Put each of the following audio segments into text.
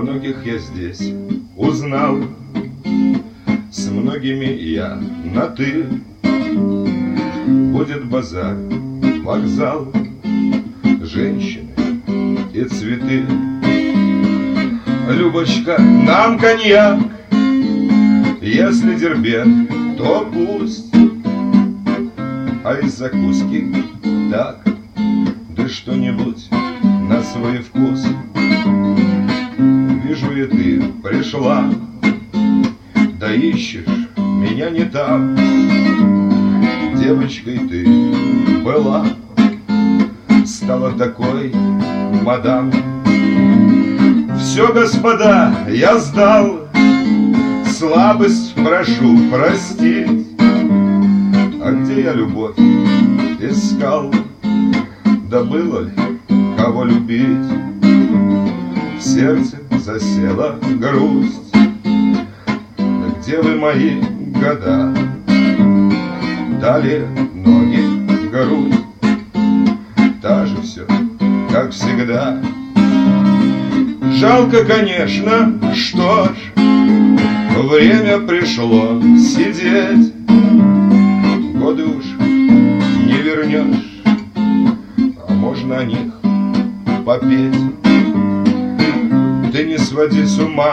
Многих я здесь узнал, с многими я на «ты». Будет базар, вокзал, женщины и цветы. Любочка, нам коньяк, если Дербент, то пусть. А из закуски так, да что-нибудь на свой вкус. Вижу, и ты пришла, да ищешь меня не там. Девочкой ты была, стала такой, мадам. Все, господа, я сдал, слабость прошу простить. А где я любовь искал, да было ли кого любить? В сердце засела грусть. Да где вы, мои года? Дали ноги, грудь, та же все, как всегда. Жалко, конечно, что ж, время пришло сидеть. Годы уж не вернешь, а можно о них попеть. Ты не своди с ума,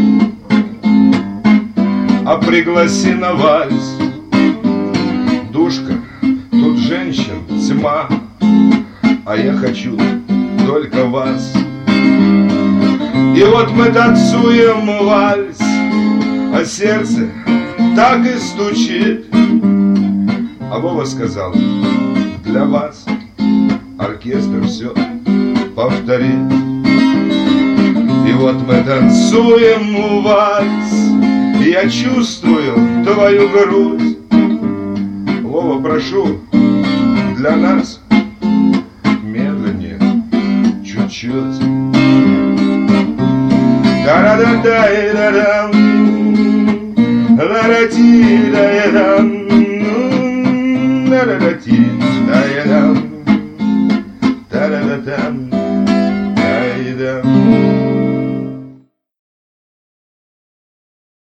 а пригласи на вальс. Душка, тут женщин тьма, а я хочу только вас. И вот мы танцуем вальс, а сердце так и стучит. А Вова сказал, для вас оркестр все повторит. И вот мы танцуем вальс, я чувствую твою грудь. Вова, прошу, для нас медленнее чуть-чуть. Та-ра-да-да-да-дам, ла-ра-ти-да-да-дам, ла-ра-ра-ти-да-да-дам, та-ра-да-дам, да-да-дам.